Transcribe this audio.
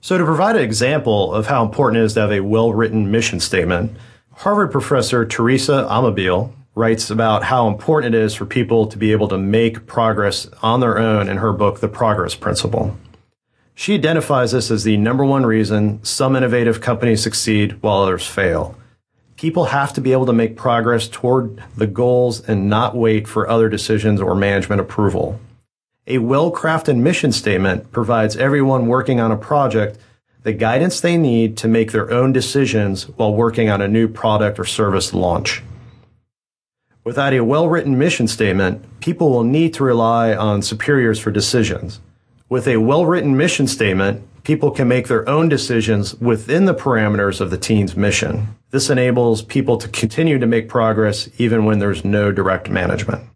So to provide an example of how important it is to have a well-written mission statement, Harvard professor Teresa Amabile writes about how important it is for people to be able to make progress on their own in her book, The Progress Principle. She identifies this as the number one reason some innovative companies succeed while others fail. People have to be able to make progress toward the goals and not wait for other decisions or management approval. A well-crafted mission statement provides everyone working on a project the guidance they need to make their own decisions while working on a new product or service launch. Without a well-written mission statement, people will need to rely on superiors for decisions. With a well-written mission statement, people can make their own decisions within the parameters of the team's mission. This enables people to continue to make progress even when there's no direct management.